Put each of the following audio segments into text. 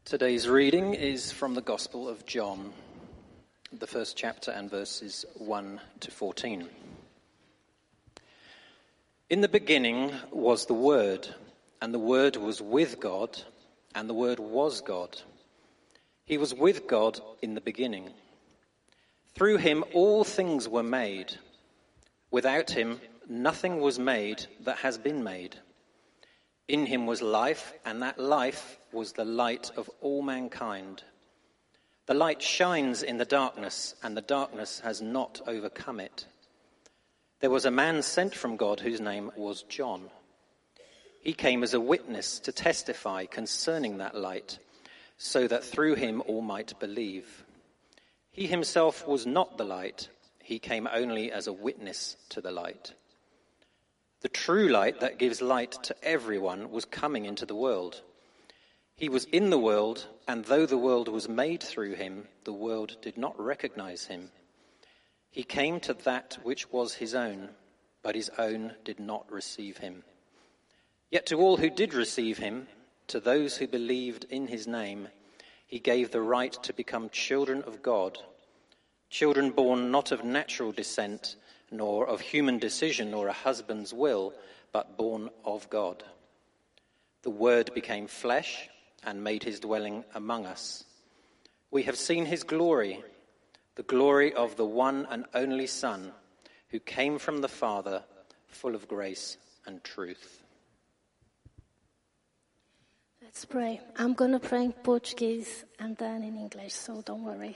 Today's reading is from the Gospel of John, the first chapter and verses 1 to 14. In the beginning was the Word, and the Word was with God, and the Word was God. He was with God in the beginning. Through him all things were made. Without him nothing was made that has been made. In him was life, and that life was the light of all mankind. The light shines in the darkness, and the darkness has not overcome it. There was a man sent from God whose name was John. He came as a witness to testify concerning that light, so that through him all might believe. He himself was not the light. He came only as a witness to the light. The true light that gives light to everyone was coming into the world. He was in the world, and though the world was made through him, the world did not recognize him. He came to that which was his own, but his own did not receive him. Yet to all who did receive him, to those who believed in his name, he gave the right to become children of God, children born not of natural descent, nor of human decision or a husband's will, but born of God. The Word became flesh and made his dwelling among us. We have seen his glory, the glory of the one and only Son, who came from the Father, full of grace and truth. Let's pray. I'm going to pray in Portuguese and then in English, so don't worry.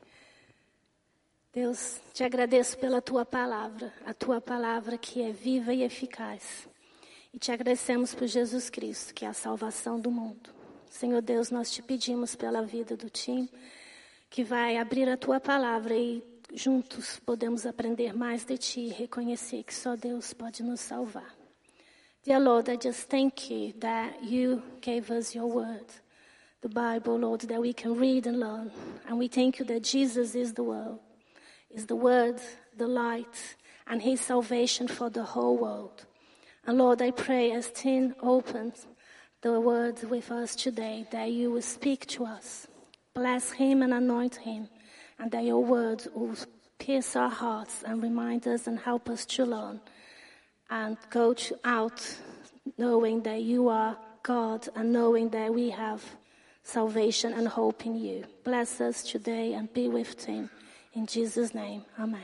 Deus, te agradeço pela tua palavra, a tua palavra que é viva e eficaz. E te agradecemos por Jesus Cristo, que é a salvação do mundo. Senhor Deus, nós te pedimos pela vida do time, que vai abrir a tua palavra e juntos podemos aprender mais de ti e reconhecer que só Deus pode nos salvar. Dear Lord, I just thank you that you gave us your word, the Bible, Lord, that we can read and learn. And we thank you that Jesus is the word, the light, and his salvation for the whole world. And Lord, I pray as Tim opens the word with us today, that you will speak to us. Bless him and anoint him, and that your word will pierce our hearts and remind us and help us to learn. And go out knowing that you are God and knowing that we have salvation and hope in you. Bless us today and be with Tim. In Jesus' name, amen.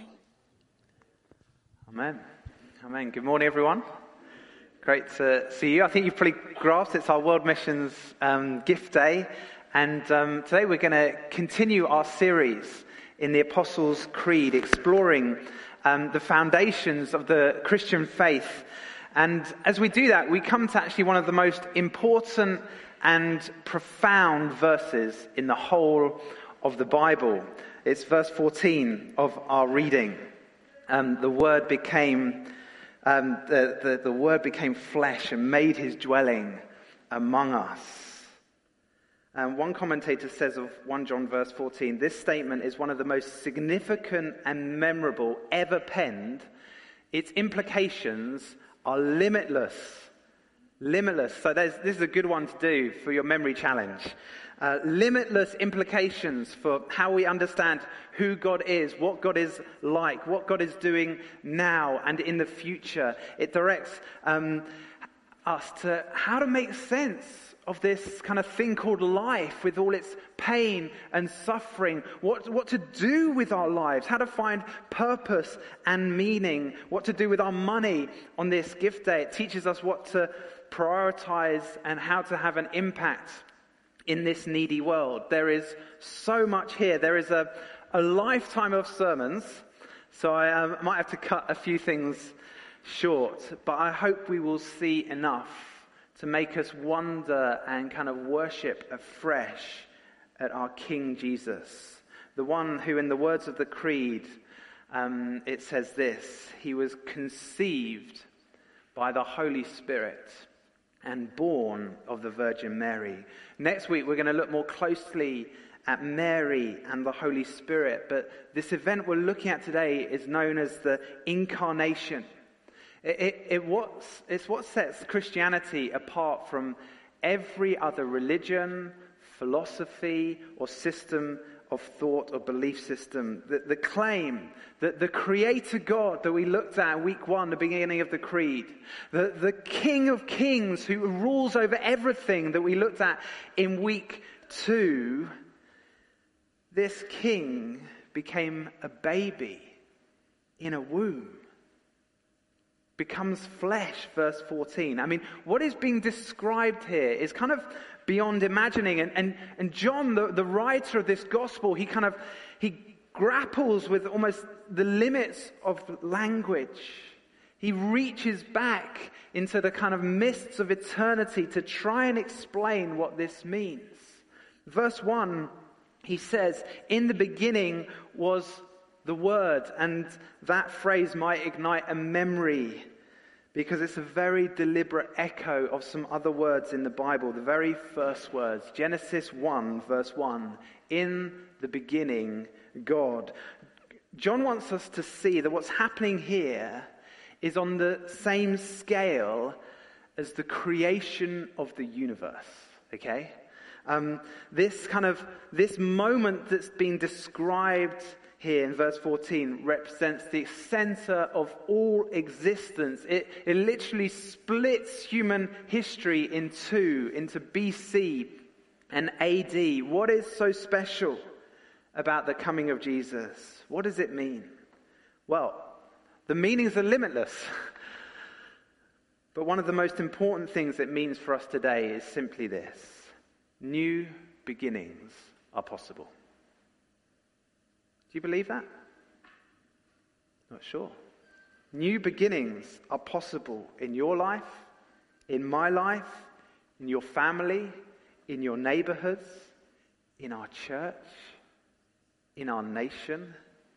Amen. Amen. Good morning, everyone. Great to see you. I think you've probably grasped it's our World Missions Gift Day. And today we're going to continue our series in the Apostles' Creed, exploring the foundations of the Christian faith. And as we do that, we come to actually one of the most important and profound verses in the whole of the Bible. It's verse 14 of our reading. The Word became the Word became flesh and made his dwelling among us. One commentator says of 1 John verse 14, this statement is one of the most significant and memorable ever penned. Its implications are limitless. Limitless. So this is a good one to do for your memory challenge. Limitless implications for how we understand who God is, what God is like, what God is doing now and in the future. It directs us to how to make sense of this kind of thing called life with all its pain and suffering, what to do with our lives, how to find purpose and meaning, what to do with our money on this gift day. It teaches us what to prioritize and how to have an impact in this needy world. There is so much here. There is a lifetime of sermons, so I might have to cut a few things short, but I hope we will see enough to make us wonder and kind of worship afresh at our King Jesus, the one who, in the words of the Creed, it says this: he was conceived by the Holy Spirit and born of the Virgin Mary. Next week, we're going to look more closely at Mary and the Holy Spirit, but this event we're looking at today is known as the Incarnation. It's what sets Christianity apart from every other religion, philosophy or system of thought or belief system. The claim that the Creator God that we looked at in week 1, the beginning of the Creed, the King of Kings who rules over everything that we looked at in week 2, this king became a baby in a womb. Becomes flesh, verse 14. I mean, what is being described here is kind of beyond imagining. And John, the writer of this gospel, he grapples with almost the limits of language. He reaches back into the kind of mists of eternity to try and explain what this means. Verse 1, he says, in the beginning was the Word, and that phrase might ignite a memory because it's a very deliberate echo of some other words in the Bible. The very first words, Genesis 1, verse 1, in the beginning, God. John wants us to see that what's happening here is on the same scale as the creation of the universe, okay? This moment that's being described here in verse 14 represents the center of all existence. It literally splits human history in two, into BC and AD. What is so special about the coming of Jesus? What does it mean? Well, the meanings are limitless. But one of the most important things it means for us today is simply this: new beginnings are possible. Do you believe that? Not sure. New beginnings are possible in your life, in my life, in your family, in your neighborhoods, in our church, in our nation,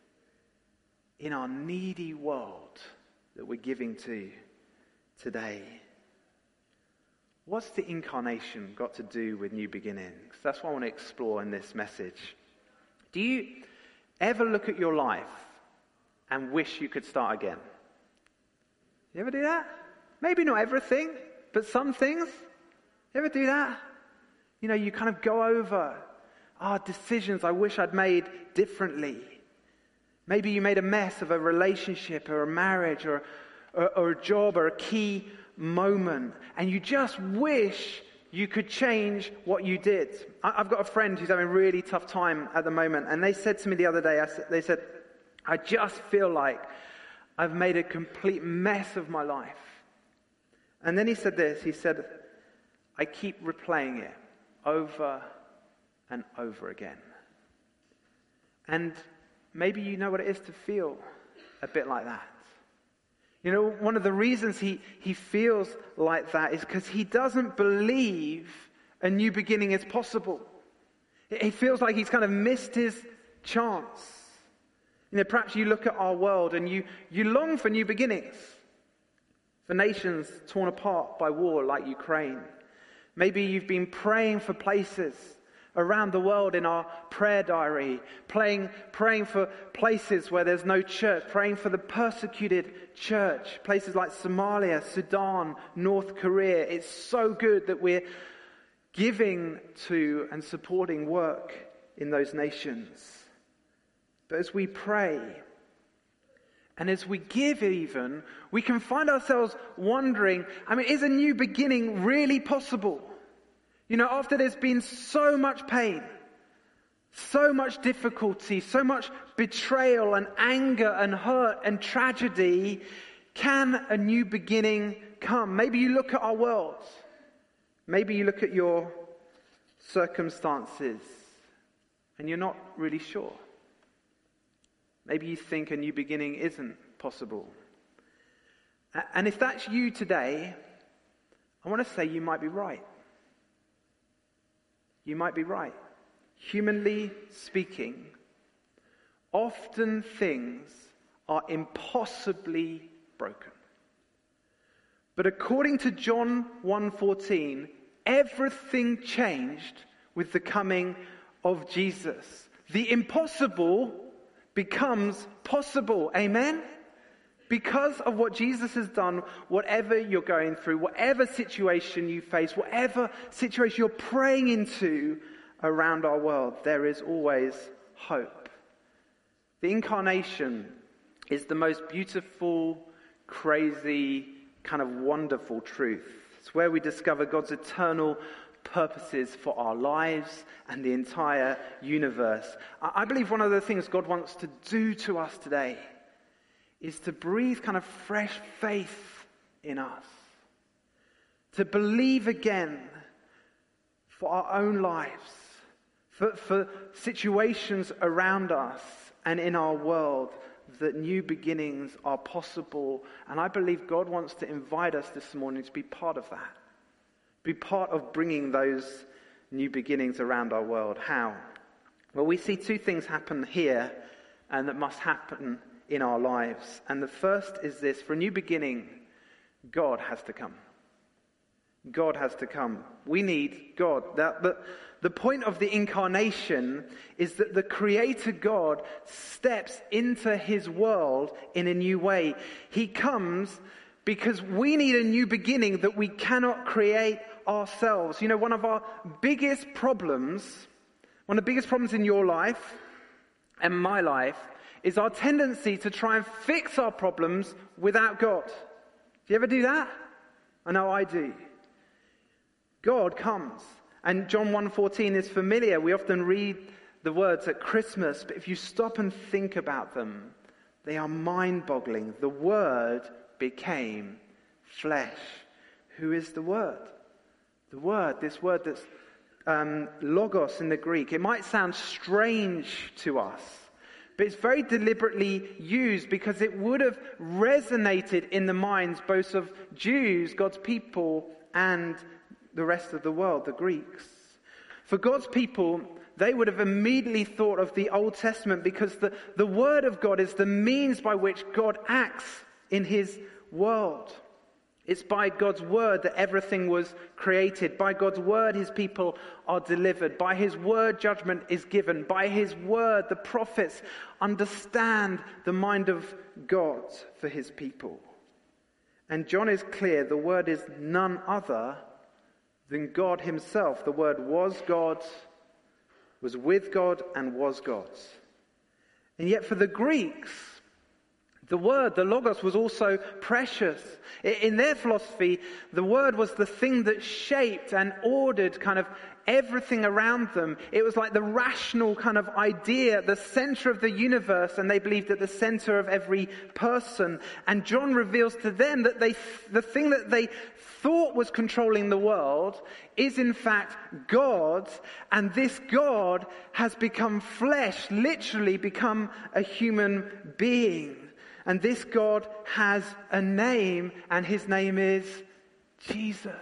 in our needy world that we're giving to today. What's the incarnation got to do with new beginnings? That's what I want to explore in this message. Do you ever look at your life and wish you could start again? You ever do that? Maybe not everything, but some things. You ever do that? You know, you kind of go over decisions I wish I'd made differently. Maybe you made a mess of a relationship or a marriage or a job or a key moment, and you just wish you could change what you did. I've got a friend who's having a really tough time at the moment, and they said to me the other day, they said, I just feel like I've made a complete mess of my life. And then he said this, he said, I keep replaying it over and over again. And maybe you know what it is to feel a bit like that. You know, one of the reasons he feels like that is because he doesn't believe a new beginning is possible. He feels like he's kind of missed his chance. You know, perhaps you look at our world and you long for new beginnings. For nations torn apart by war like Ukraine. Maybe you've been praying for places around the world in our prayer diary, praying for places where there's no church, praying for the persecuted church, places like Somalia, Sudan, North Korea. It's so good that we're giving to and supporting work in those nations. But as we pray, and as we give even, we can find ourselves wondering, is a new beginning really possible? You know, after there's been so much pain, so much difficulty, so much betrayal and anger and hurt and tragedy, can a new beginning come? Maybe you look at our world. Maybe you look at your circumstances and you're not really sure. Maybe you think a new beginning isn't possible. And if that's you today, I want to say you might be right. You might be right. Humanly speaking, often things are impossibly broken. But according to John 1:14, everything changed with the coming of Jesus. The impossible becomes possible. Amen? Because of what Jesus has done, whatever you're going through, whatever situation you face, whatever situation you're praying into, around our world, there is always hope. The incarnation is the most beautiful, crazy, kind of wonderful truth. It's where we discover God's eternal purposes for our lives and the entire universe. I believe one of the things God wants to do to us today is to breathe kind of fresh faith in us. To believe again for our own lives, for situations around us and in our world, that new beginnings are possible. And I believe God wants to invite us this morning to be part of that. Be part of bringing those new beginnings around our world. How? Well, we see two things happen here and that must happen in our lives. And the first is this: for a new beginning, God has to come. God has to come. We need God. The point of the incarnation is that the Creator God steps into his world in a new way. He comes because we need a new beginning that we cannot create ourselves. You know, one of the biggest problems in your life and my life is our tendency to try and fix our problems without God. Do you ever do that? I know I do. God comes. And John 1:14 is familiar. We often read the words at Christmas, but if you stop and think about them, they are mind-boggling. The Word became flesh. Who is the Word? The Word, this word that's logos in the Greek. It might sound strange to us, but it's very deliberately used because it would have resonated in the minds both of Jews, God's people, and the rest of the world, the Greeks. For God's people, they would have immediately thought of the Old Testament because the Word of God is the means by which God acts in his world. It's by God's Word that everything was created. By God's Word, his people are delivered. By his Word, judgment is given. By his Word, the prophets understand the mind of God for his people. And John is clear, the Word is none other than God himself. The Word was God, was with God, and was God. And yet for the Greeks, the Word, the Logos, was also precious. In their philosophy, the Word was the thing that shaped and ordered kind of everything around them. It was like the rational kind of idea, the center of the universe, and they believed at the center of every person. And John reveals to them that the thing that they thought was controlling the world is in fact God, and this God has become flesh, literally become a human being. And this God has a name, and his name is Jesus.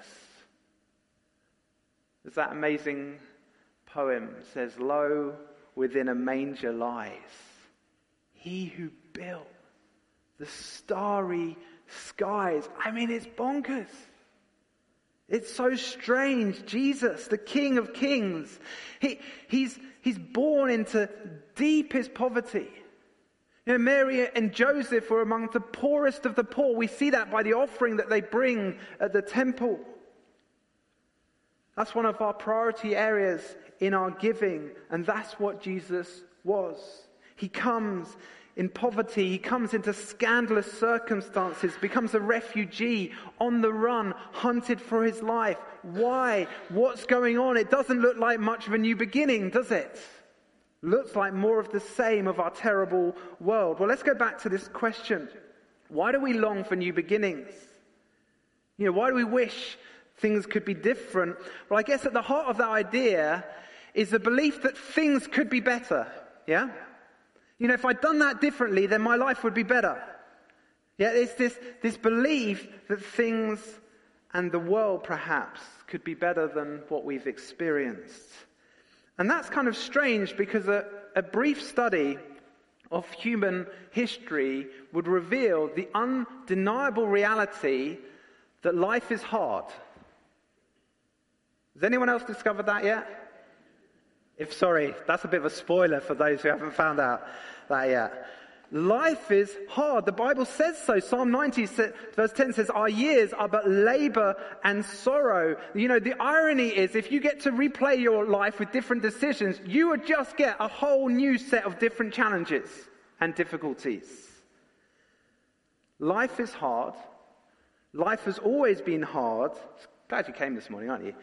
As that amazing poem says, "Lo, within a manger lies he who built the starry skies." I mean, it's bonkers. It's so strange. Jesus, the King of Kings, he's born into deepest poverty. You know, Mary and Joseph were among the poorest of the poor. We see that by the offering that they bring at the temple. That's one of our priority areas in our giving, and that's what Jesus was. He comes in poverty, he comes into scandalous circumstances, becomes a refugee, on the run, hunted for his life. Why? What's going on? It doesn't look like much of a new beginning, does it? Looks like more of the same of our terrible world. Well, let's go back to this question. Why do we long for new beginnings? You know, why do we wish things could be different? Well, I guess at the heart of that idea is the belief that things could be better. Yeah? You know, if I'd done that differently, then my life would be better. Yeah, it's this belief that things and the world perhaps could be better than what we've experienced. And that's kind of strange because a brief study of human history would reveal the undeniable reality that life is hard. Has anyone else discovered that yet? Sorry, that's a bit of a spoiler for those who haven't found out that yet. Life is hard. The Bible says so. Psalm 90 verse 10 says, our years are but labor and sorrow. You know, the irony is if you get to replay your life with different decisions, you would just get a whole new set of different challenges and difficulties. Life is hard. Life has always been hard. Glad you came this morning, aren't you?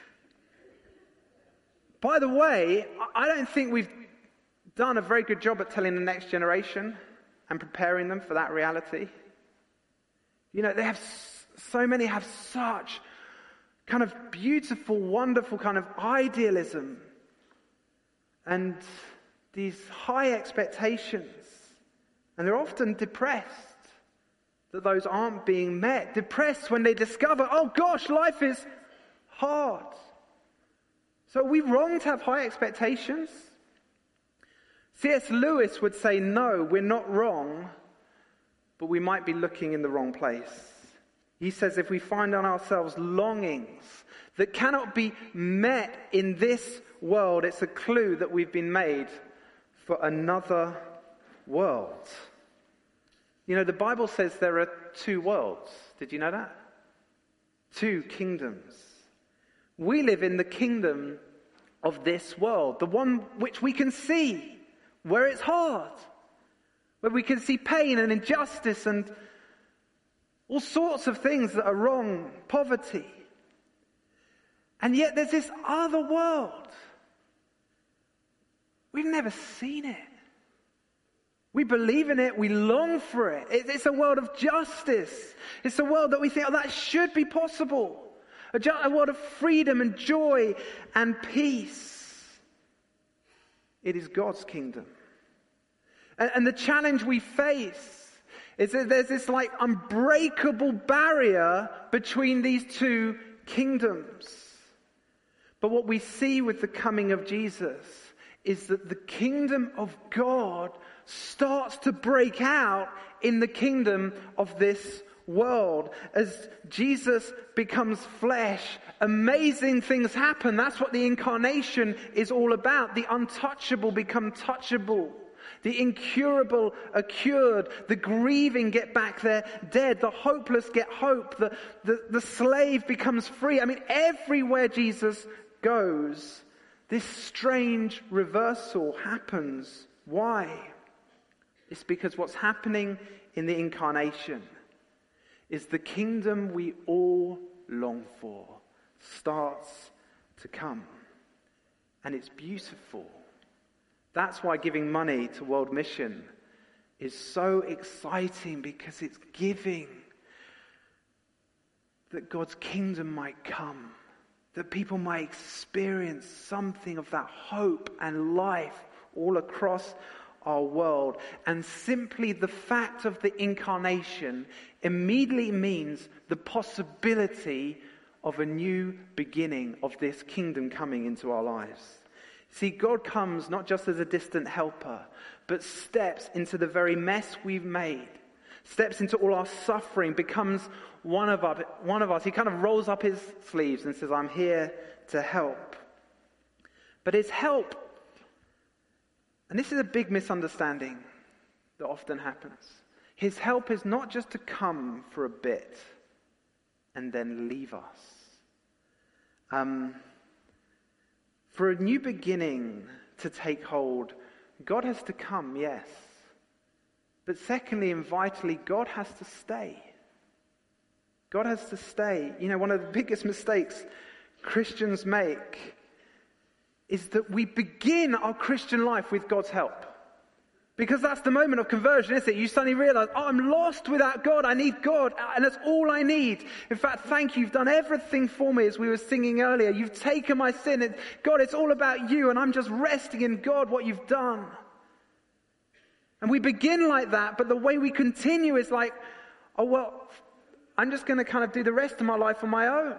By the way, I don't think we've done a very good job at telling the next generation and preparing them for that reality. You know, so many have such kind of beautiful, wonderful kind of idealism and these high expectations. And they're often depressed that those aren't being met. Depressed when they discover, oh gosh, life is hard. So are we wrong to have high expectations? C.S. Lewis would say, no, we're not wrong, but we might be looking in the wrong place. He says if we find on ourselves longings that cannot be met in this world, it's a clue that we've been made for another world. You know, the Bible says there are two worlds. Did you know that? Two kingdoms. We live in the kingdom of this world, the one which we can see, where it's hard, where we can see pain and injustice and all sorts of things that are wrong, poverty. And yet there's this other world. We've never seen it. We believe in it, we long for it. It's a world of justice. It's a world that we think, oh, that should be possible. A world of freedom and joy and peace. It is God's kingdom. And the challenge we face is that there's this like unbreakable barrier between these two kingdoms. But what we see with the coming of Jesus is that the kingdom of God starts to break out in the kingdom of this world. As Jesus becomes flesh, amazing things happen. That's what the incarnation is all about. The untouchable become touchable. The incurable are cured. The grieving get back their dead. The hopeless get hope. The slave becomes free. I mean, everywhere Jesus goes, this strange reversal happens. Why? It's because what's happening in the incarnation is the kingdom we all long for starts to come. And it's beautiful. That's why giving money to World Mission is so exciting, because it's giving that God's kingdom might come, that people might experience something of that hope and life all across our world. And simply the fact of the incarnation immediately means the possibility of a new beginning of this kingdom coming into our lives. See, God comes not just as a distant helper, but steps into the very mess we've made, steps into all our suffering, becomes one of us. He kind of rolls up his sleeves and says, I'm here to help. But his help, and this is a big misunderstanding that often happens, his help is not just to come for a bit and then leave us. For a new beginning to take hold, God has to come, yes. But secondly and vitally, God has to stay. God has to stay. You know, one of the biggest mistakes Christians make is that we begin our Christian life with God's help. Because that's the moment of conversion, isn't it? You suddenly realize, oh, I'm lost without God. I need God, and that's all I need. In fact, thank you. You've done everything for me, as we were singing earlier. You've taken my sin, and God, it's all about you, and I'm just resting in God, what you've done. And we begin like that, but the way we continue is like, oh, well, I'm just going to kind of do the rest of my life on my own.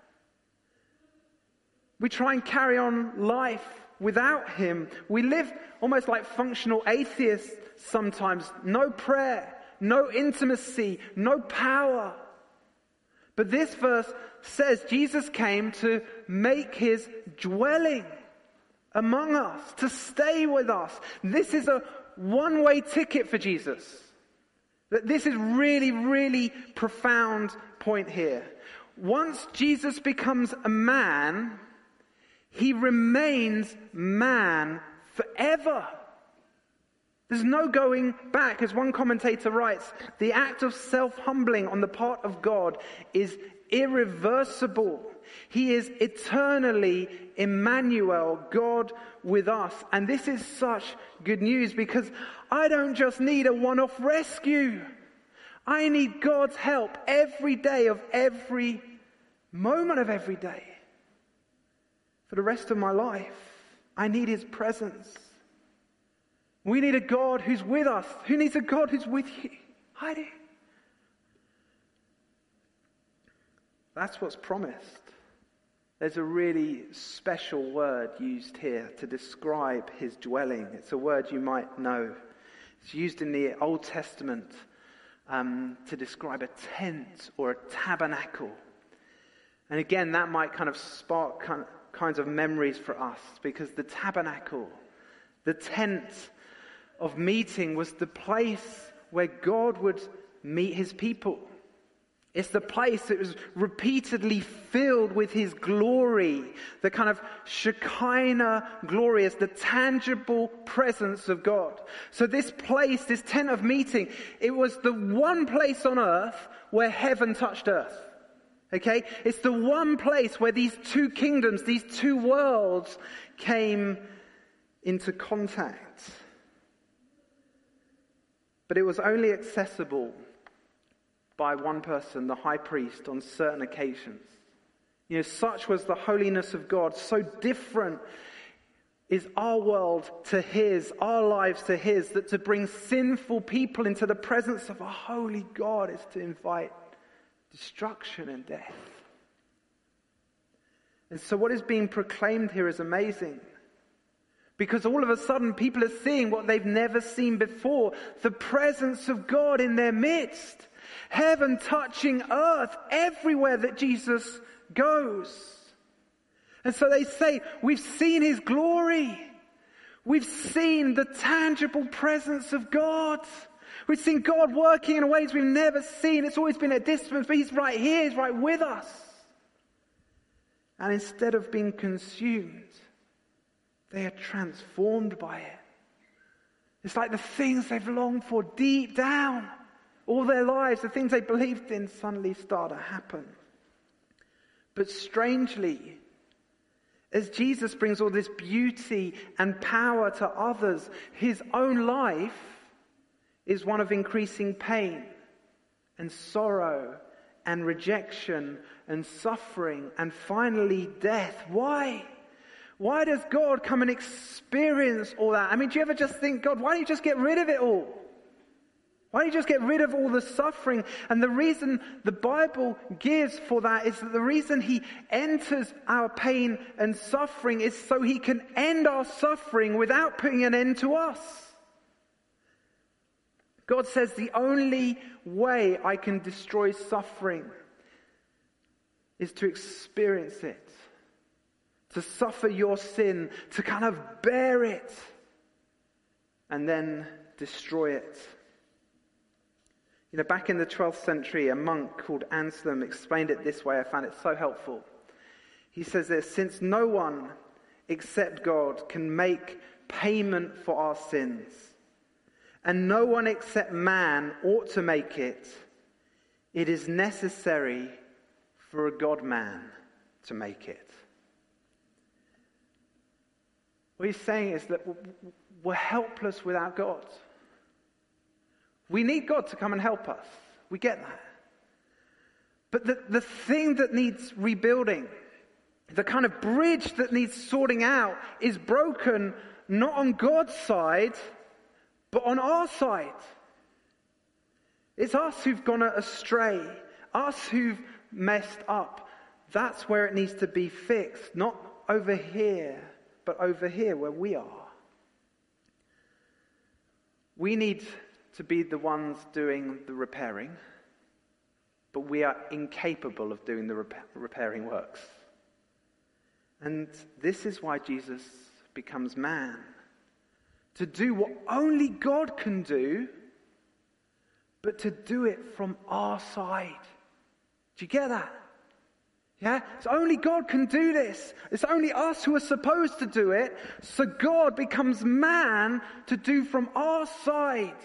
We try and carry on life without him. We live almost like functional atheists sometimes. No prayer, no intimacy, no power. But this verse says Jesus came to make his dwelling among us, to stay with us. This is a one-way ticket for Jesus. That this is really, really profound point here. Once Jesus becomes a man, he remains man forever. There's no going back. As one commentator writes, the act of self-humbling on the part of God is irreversible. He is eternally Emmanuel, God with us. And this is such good news because I don't just need a one-off rescue. I need God's help every day of every moment of every day. For the rest of my life, I need his presence. We need a God who's with us. Who needs a God who's with you? I do. That's what's promised. There's a really special word used here to describe his dwelling. It's a word you might know. It's used in the Old Testament to describe a tent or a tabernacle. And again, that might kind of spark kinds of memories for us, because the tabernacle, the tent of meeting, was the place where God would meet his people. It's the place that was repeatedly filled with his glory. The kind of Shekinah glory is the tangible presence of God. So this place, this tent of meeting, it was the one place on earth where heaven touched earth. Okay? It's the one place where these two kingdoms, these two worlds came into contact. But it was only accessible by one person, the high priest, on certain occasions. You know, such was the holiness of God. So different is our world to his, our lives to his, that to bring sinful people into the presence of a holy God is to invite destruction and death. And so what is being proclaimed here is amazing. Because all of a sudden people are seeing what they've never seen before. The presence of God in their midst. Heaven touching earth everywhere that Jesus goes. And so they say, we've seen his glory. We've seen the tangible presence of God. We've seen God working in ways we've never seen. It's always been at distance, but he's right here. He's right with us. And instead of being consumed, they are transformed by it. It's like the things they've longed for deep down all their lives, the things they believed in, suddenly start to happen. But strangely, as Jesus brings all this beauty and power to others, his own life is one of increasing pain and sorrow and rejection and suffering and finally death. Why? Why does God come and experience all that? I mean, do you ever just think, God, why don't you just get rid of it all? Why don't you just get rid of all the suffering? And the reason the Bible gives for that is that the reason he enters our pain and suffering is so he can end our suffering without putting an end to us. God says the only way I can destroy suffering is to experience it, to suffer your sin, to kind of bear it, and then destroy it. You know, back in the 12th century, a monk called Anselm explained it this way. I found it so helpful. He says this: since no one except God can make payment for our sins, and no one except man ought to make it, it is necessary for a God-man to make it. What he's saying is that we're helpless without God. We need God to come and help us. We get that. But the thing that needs rebuilding, the kind of bridge that needs sorting out, is broken not on God's side, but on our side. It's us who've gone astray, us who've messed up. That's where it needs to be fixed, not over here, but over here where we are. We need to be the ones doing the repairing, but we are incapable of doing the repairing works. And this is why Jesus becomes man, to do what only God can do, but to do it from our side. Do you get that? Yeah? It's only God can do this. It's only us who are supposed to do it. So God becomes man to do from our side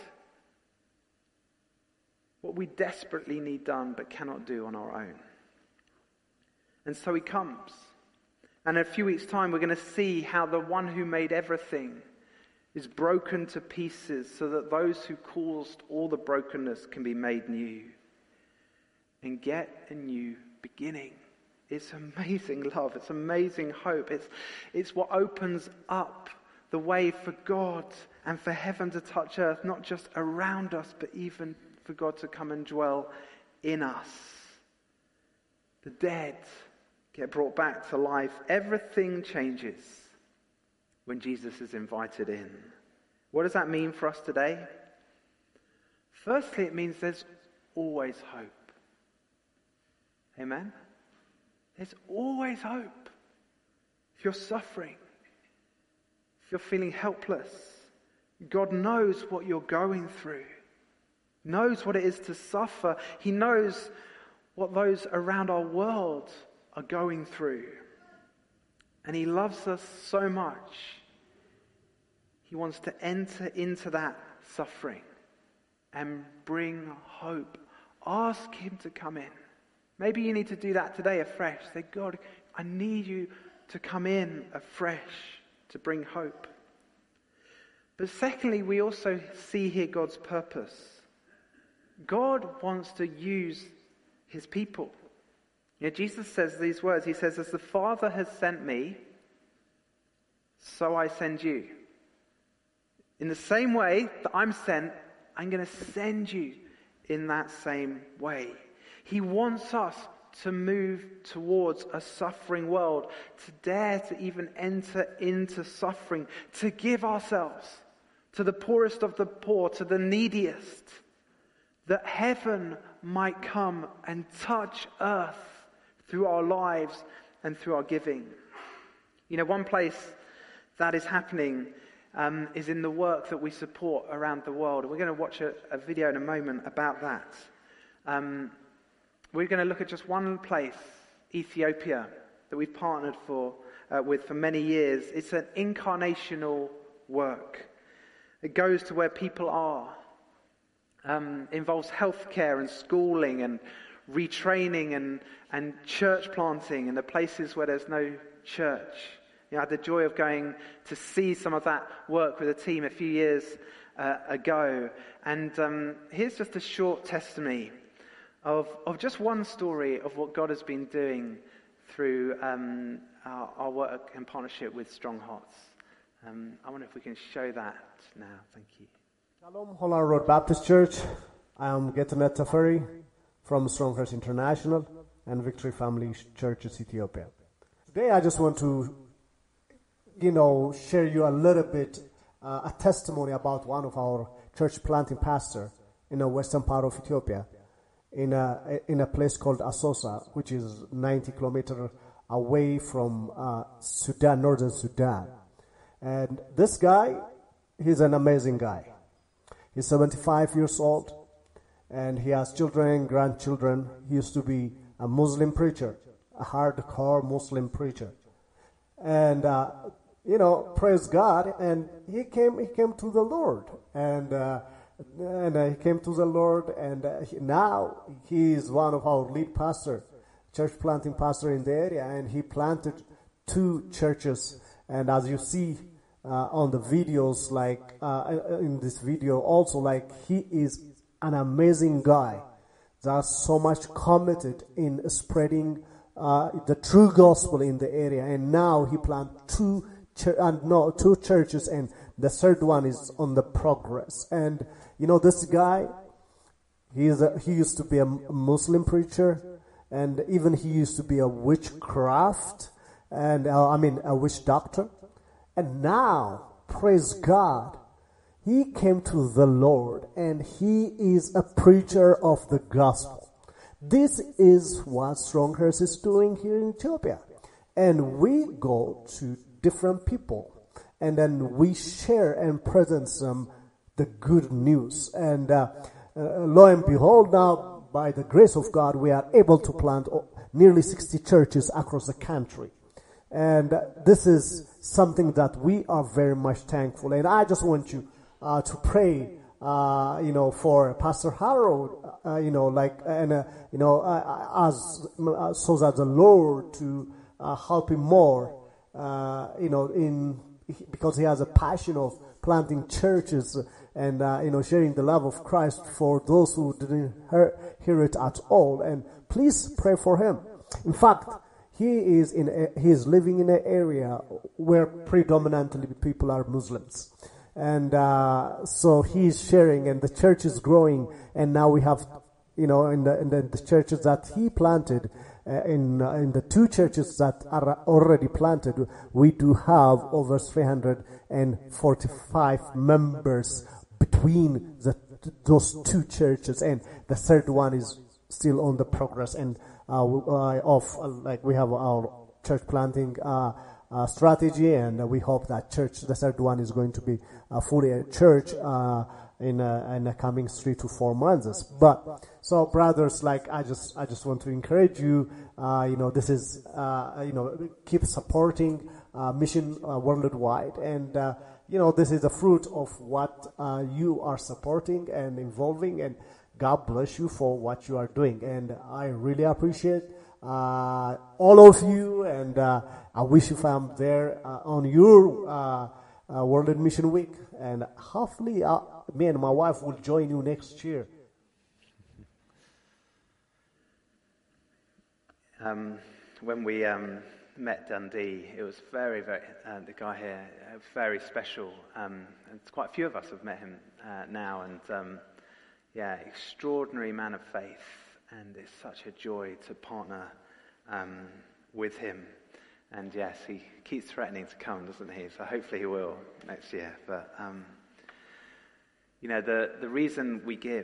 what we desperately need done but cannot do on our own. And so he comes. And in a few weeks' time, we're going to see how the one who made everything is broken to pieces so that those who caused all the brokenness can be made new and get a new beginning. It's amazing love. It's amazing hope. It's what opens up the way for God and for heaven to touch earth, not just around us, but even for God to come and dwell in us. The dead get brought back to life. Everything changes when Jesus is invited in. What does that mean for us today? Firstly, it means there's always hope. Amen? There's always hope. If you're suffering, if you're feeling helpless, God knows what you're going through. Knows what it is to suffer. He knows what those around our world are going through. And he loves us so much. He wants to enter into that suffering and bring hope. Ask him to come in. Maybe you need to do that today afresh. Say, God, I need you to come in afresh to bring hope. But secondly, we also see here God's purpose. God wants to use his people. You know, Jesus says these words. He says, as the Father has sent me, so I send you. In the same way that I'm sent, I'm going to send you in that same way. He wants us to move towards a suffering world, to dare to even enter into suffering, to give ourselves to the poorest of the poor, to the neediest, that heaven might come and touch earth through our lives and through our giving. You know, one place that is happening is in the work that we support around the world. We're going to watch a video in a moment about that. We're going to look at just one place, Ethiopia, that we've partnered with for many years. It's an incarnational work. It goes to where people are. Involves healthcare and schooling and retraining and church planting in the places where there's no church. You know, I had the joy of going to see some of that work with a team a few years ago. And here's just a short testimony of just one story of what God has been doing through our work in partnership with Strong Hearts. I wonder if we can show that now. Thank you. Shalom, Holland Road Baptist Church. I am Getanet Tafari from Strong Hearts International and Victory Family Churches, Ethiopia. Today I just want to, share you a little bit, a testimony about one of our church planting pastor in the western part of Ethiopia, in a place called Asosa, which is 90 kilometers away from Sudan, northern Sudan. And this guy, he's an amazing guy. He's 75 years old, and he has children, grandchildren. He used to be a Muslim preacher, a hardcore Muslim preacher. And, praise God, and he came to the Lord. And he came to the Lord, and now he is one of our lead pastor, church planting pastor in the area, and he planted 2 churches. And as you see, on the videos, in this video also, he is an amazing guy that's so much committed in spreading the true gospel in the area. And now he planted 2 churches, and the third one is on the progress. And this guy, he used to be a Muslim preacher, and even he used to be a witchcraft and a witch doctor. And now, praise God, he came to the Lord, and he is a preacher of the gospel. This is what Strong Hearts is doing here in Ethiopia. And we go to different people, and then we share and present the good news. And lo and behold, now by the grace of God, we are able to plant nearly 60 churches across the country. And this is something that we are very much thankful. And I just want you to pray, for Pastor Harold, so that the Lord to help him more, because he has a passion of planting churches and sharing the love of Christ for those who didn't hear it at all. And please pray for him. In fact, he is living in an area where predominantly people are Muslims. And so he's sharing, and the church is growing. And now we have, in the churches that he planted, in the 2 churches that are already planted, we do have over 345 members between those 2 churches, and the third one is still on the progress. And we have our church planting strategy, and we hope that the third one is going to be fully a church in the coming 3 to 4 months. But so, brothers, I just want to encourage you. This is keep supporting mission worldwide, and this is the fruit of what you are supporting and involving. And God bless you for what you are doing, and I really appreciate all of you. And I wish if I'm there on your World Mission Week, and hopefully me and my wife will join you next year. When we met Dundee, it was very, very, the guy here, very special. And quite a few of us have met him now, and extraordinary man of faith, and it's such a joy to partner with him. And yes, he keeps threatening to come, doesn't he? So hopefully he will next year. But the reason we give,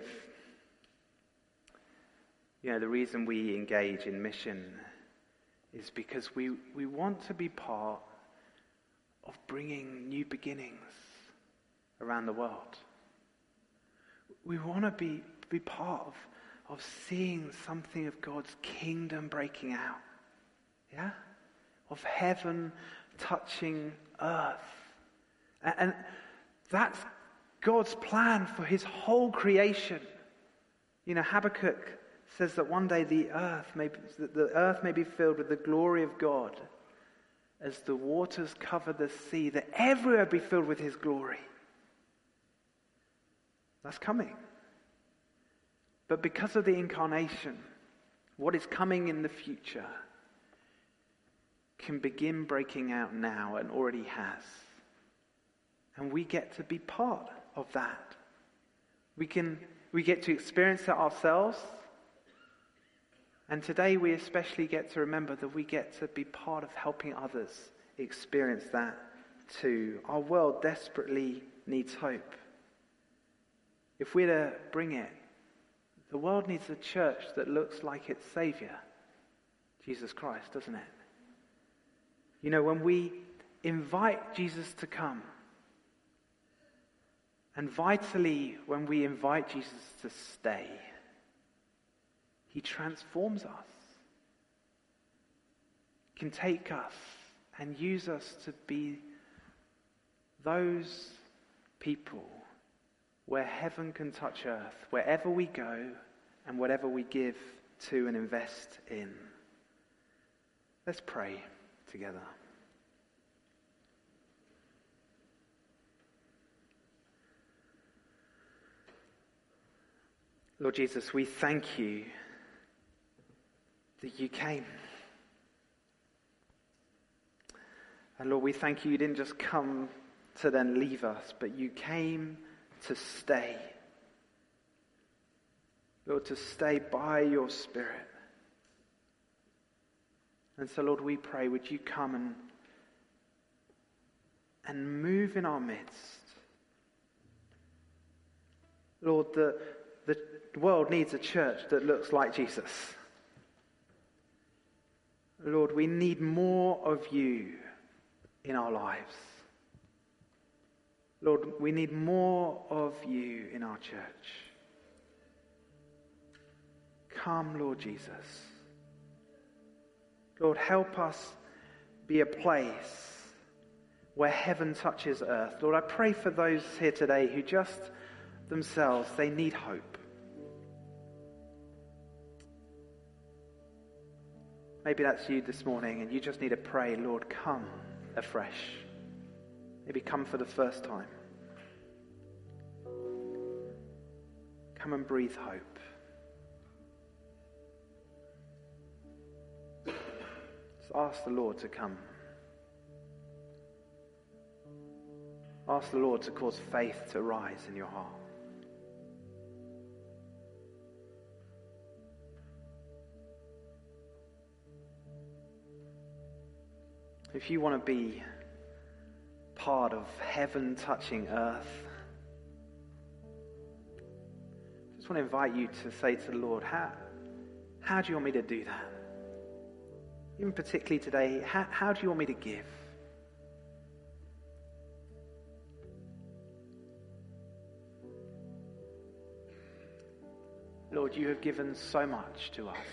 the reason we engage in mission is because we want to be part of bringing new beginnings around the world. We want to be part of seeing something of God's kingdom breaking out. Yeah? Of heaven touching earth. And that's God's plan for his whole creation. Habakkuk says that one day the earth may be filled with the glory of God as the waters cover the sea, that everywhere be filled with his glory. That's coming. But because of the incarnation, what is coming in the future can begin breaking out now, and already has. And we get to be part of that. We get to experience it ourselves. And today we especially get to remember that we get to be part of helping others experience that too. Our world desperately needs hope. If we're to bring it, the world needs a church that looks like its Savior, Jesus Christ, doesn't it? When we invite Jesus to come, and vitally when we invite Jesus to stay, he transforms us, can take us and use us to be those people where heaven can touch earth, wherever we go and whatever we give to and invest in. Let's pray together. Lord Jesus, we thank you that you came. And Lord, we thank you didn't just come to then leave us, but you came to stay. Lord, to stay by your Spirit. And so, Lord, we pray, would you come and move in our midst. Lord, the world needs a church that looks like Jesus. Lord, we need more of you in our lives. Lord, we need more of you in our church. Come, Lord Jesus. Lord, help us be a place where heaven touches earth. Lord, I pray for those here today who just themselves, they need hope. Maybe that's you this morning and you just need to pray, Lord, come afresh. Maybe come for the first time. Come and breathe hope. Just ask the Lord to come. Ask the Lord to cause faith to rise in your heart. If you want to be part of heaven touching earth, I just want to invite you to say to the Lord, how do you want me to do that? Even particularly today, how do you want me to give? Lord, you have given so much to us.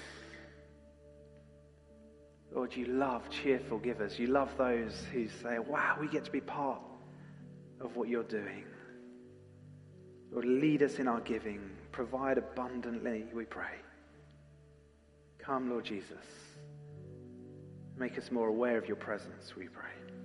Lord, you love cheerful givers. You love those who say, wow, we get to be part of what you're doing. Lord, lead us in our giving. Provide abundantly, we pray. Come, Lord Jesus. Make us more aware of your presence, we pray.